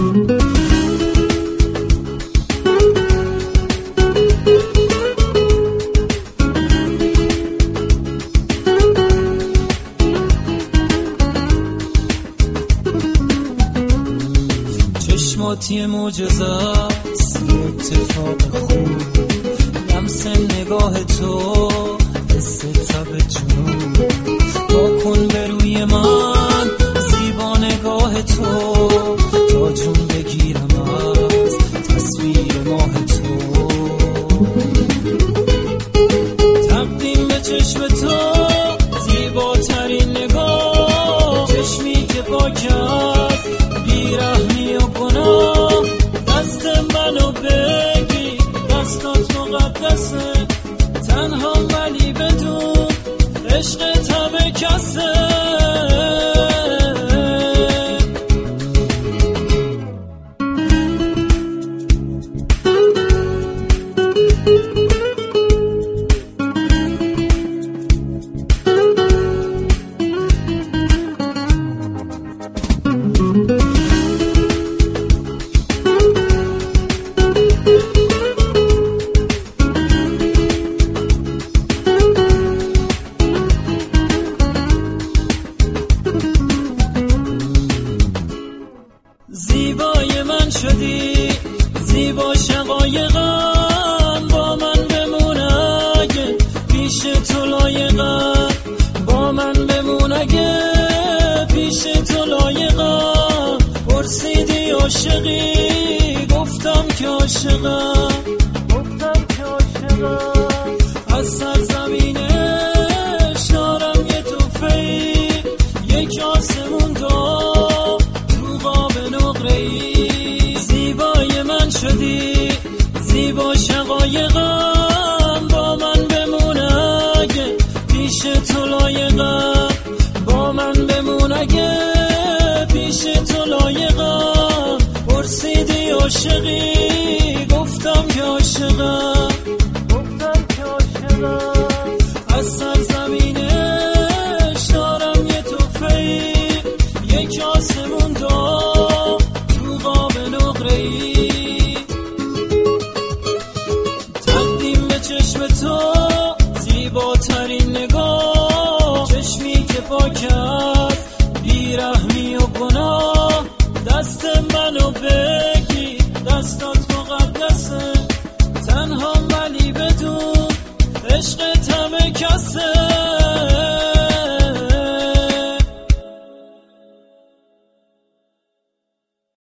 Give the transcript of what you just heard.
چشماتی معجزه‌ست، اتفاق خوب، لمس نگاه تو، حس تب جنون، واکن به روی من زیبا نگاه تو، تا جون بگیرم از تصویر ماه تو. تقدیم به چشم تو زیباترین نگاه، چشمی که پاکت بیرحمی و گناه، دست منو بگی دستات مقدسه، تنها ولی بدون عشقت همه کسه. زیبای من شدی، زیبا شقایقم، با من بمون اگه پیش تو لایقم، با من بمون اگه پیش تو لایقم. پرسیدی عاشقی، گفتم که عاشقم، از سرزمینش دارم یه توفه‌ای، یک آسمون دار زیبای من شدی، زیبا شقایقم، با من بمون اگه پیش تو لایقم، با من بمون اگه پیش تو لایقم. پرسیدی عاشقی، گفتم که عاشقم، از سرزمینش دارم یه توفه‌ای، یک آسمون دار تو قاب نقره‌ای. تقدیم به چشم تو زیباترین نگاه، چشمی که پاکت بیرحمی و گناه، دست منو بگی دستات مقدسه، تنها ولی بدون عشقت همه کسه.